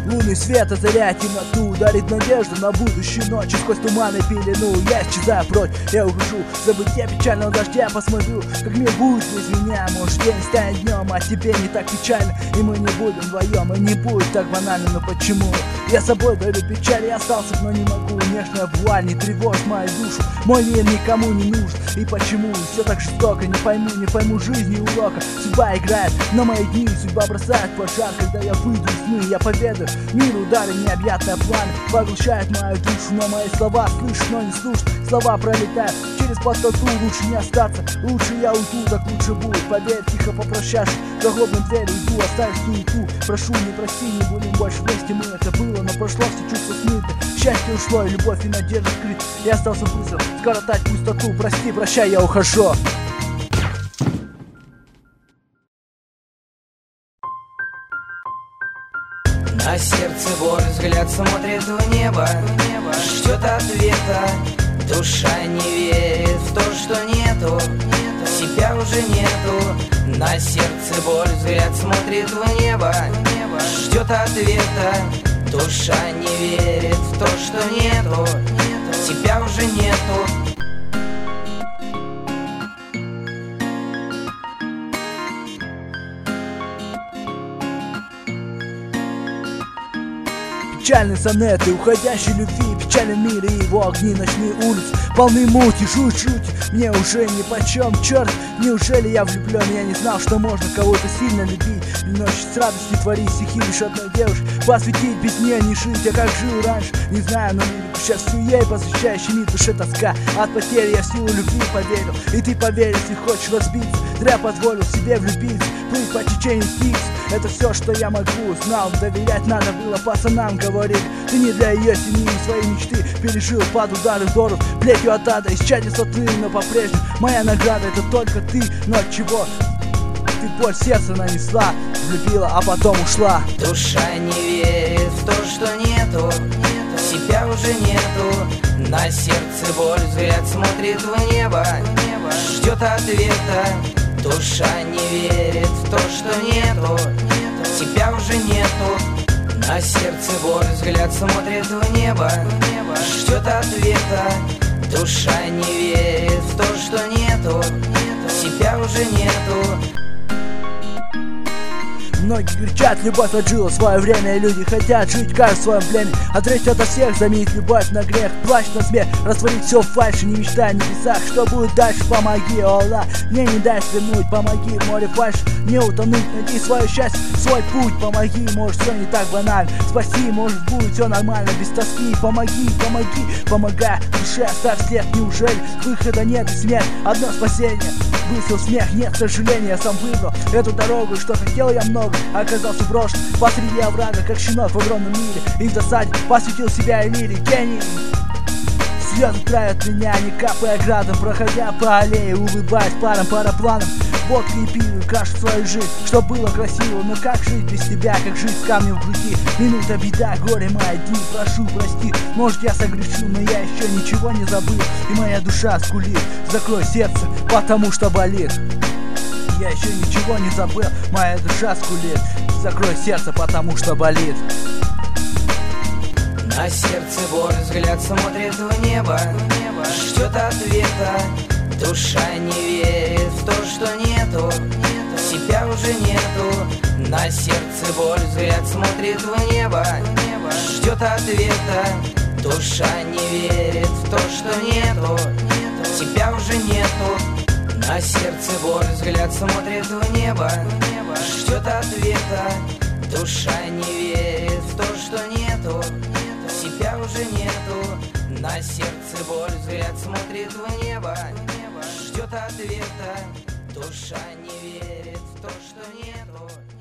Лунный свет озаряет темноту, дарит надежду на будущую ночь. Сквозь туман и пелену я исчезаю прочь, я ухожу в забытье печального дождя. Посмотрю, как мир будет без меня. Может, день станет днем, а тебе не так печально. И мы не будем вдвоем, и не будет так банально. Но почему? Я собой дарю печаль, я остался, но не могу. Нежная вуаль не тревожит мою душу. Мой мир никому не нужен. И почему все так жестоко? Не пойму жизни и урока. Судьба играет на мои дни, судьба бросает пожар. Когда я выйду из сны, я поведаю миру, дары необъятное пламя поглощает мою душу. Но мои слова слышат, но не слушают. Слова пролетают через пустоту. Лучше не остаться, лучше я уйду, так лучше будет. Поверь, тихо попрощаешься, за глобным дверью иду, оставь суету. Прошу, не прости, не будем больше вместе. Мы это было, но прошло, все чувства смыты. Счастье ушло, и любовь и надежда скрыты. Я остался быстро скоротать пустоту. Прости, прощай, я ухожу. На сердце боль, взгляд смотрит в небо, ждет ответа. Душа не верит в то, что нету, тебя уже нету. На сердце боль, взгляд смотрит в небо, ждет ответа. Душа не верит в то, что нету, тебя уже нету. Печальные сонеты уходящей любви, печальный мир и его огни, ночные улицы полны мути, жуть, мне уже нипочем, черт. Неужели я влюблен? Я не знал, что можно кого-то сильно любить. Ночь с радостью творить стихи лишь одной девушке посвятить, без нее не жить. Я как жил раньше, не знаю, но лирику сейчас всю ей посвящаю. Щемит в душе тоска от потери, я в силу любви поверил. И ты поверь, если хочешь разбиться. Зря позволил себе влюбиться, плыть по течению Стикс. Это все, что я могу, знал, доверять надо было пацанам, говорили. Ты не для ее семьи и своей мечты пережил под удары вдоров, плетью от ада, исчадие сатаны, но по-прежнему моя награда это только ты. Но от чего ты боль сердца нанесла, влюбила, а потом ушла. Душа не верит в то, что нету, себя уже нету. На сердце боль, взгляд смотрит в небо, ждет ответа. Душа не верит в то, что нету, тебя уже нету. На сердце боль, взгляд смотрит в небо, ждет ответа. Душа не верит в то, что нету, тебя уже нету. Многие кричат, любовь отжила свое время, и люди хотят жить каждый в своем племе. Отречь от всех, заменить любовь на грех, плач на смех, растворить все в фальши, не мечтай о небесах. Что будет дальше, помоги, о Аллах, мне не дай свернуть, помоги, в море фальши, не утонуть, найди свое счастье, свой путь, помоги, может все не так банально, спаси, может будет все нормально, без тоски, помоги, помогай, душе оставь след, неужели выхода нет и смерть, одно спасение. Высел смех, нет сожаления, я сам выбрал эту дорогу, что хотел я много, оказался брошен посреди оврага, как щенок в огромном мире, и в досаде посвятил себя и лире, гений. Слезы травят меня, не капая градом, проходя по аллее, улыбаясь паропланом. Водка и пиво крашут свою жизнь, чтоб было красиво. Но как жить без тебя, как жить с камнем в груди? Минута беда, горе мои дни, прошу, прости. Может я согрешу, но я еще ничего не забыл. И моя душа скулит, закрой сердце, потому что болит. Я еще ничего не забыл, моя душа скулит, закрой сердце, потому что болит. На сердце боль, взгляд смотрит в небо, ждет ответа. Душа не верит в то, что нету, себя уже нету. На сердце боль, взгляд смотрит в небо, ждет ответа. Душа не верит в то, что нету, тебя уже нету. На сердце боль, взгляд смотрит в небо, ждет ответа. Душа не верит в то, что нету, тебя уже нету. На сердце боль, взгляд смотрит в небо, ждет ответа. Душа не верит в то, что нету.